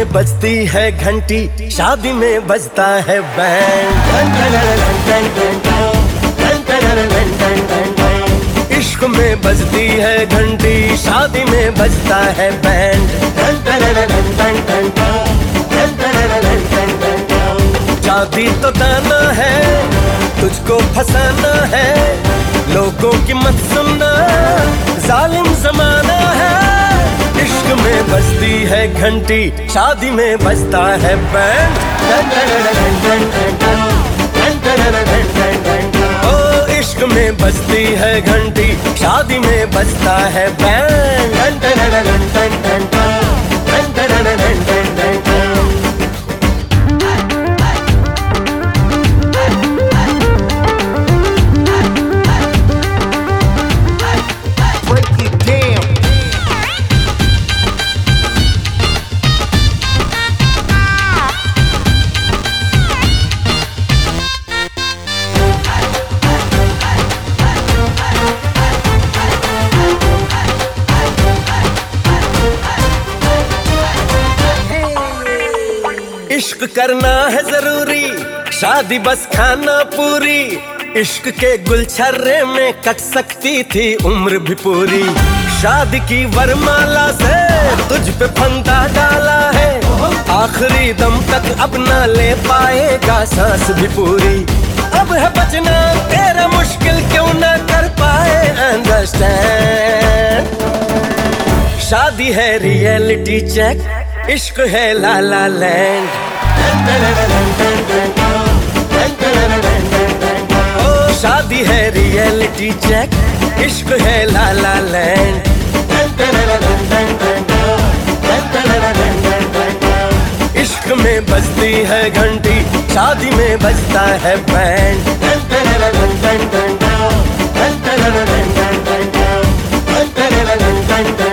में बजती है घंटी, शादी में बजता है बैंड। इश्क में बजती है घंटी, शादी में बजता है बैंड। शादी तो दाना है, तुझको फसाना है, लोगों की मत सुनना, जालिम जमाना है। इश्क में बजती है घंटी, शादी में बजता है बैंड। ओ इश्क में बजती है घंटी, शादी में बजता है बैंड। इश्क करना है जरूरी, शादी बस खाना पूरी। इश्क के गुलछर्रे में कट सकती थी उम्र भी पूरी। शादी की वरमाला से तुझ पे फंदा डाला है, आखिरी दम तक अब ना ले पाएगा सांस भी पूरी। अब है बचना तेरा मुश्किल, क्यों ना कर पाए अंडरस्टैंड। शादी है रियलिटी चेक, इश्क है ला ला लैंड। ओ शादी है रियलिटी चेक, इश्क है ला ला लैंड। इश्क में बजती है घंटी, शादी में बजता है बैंड।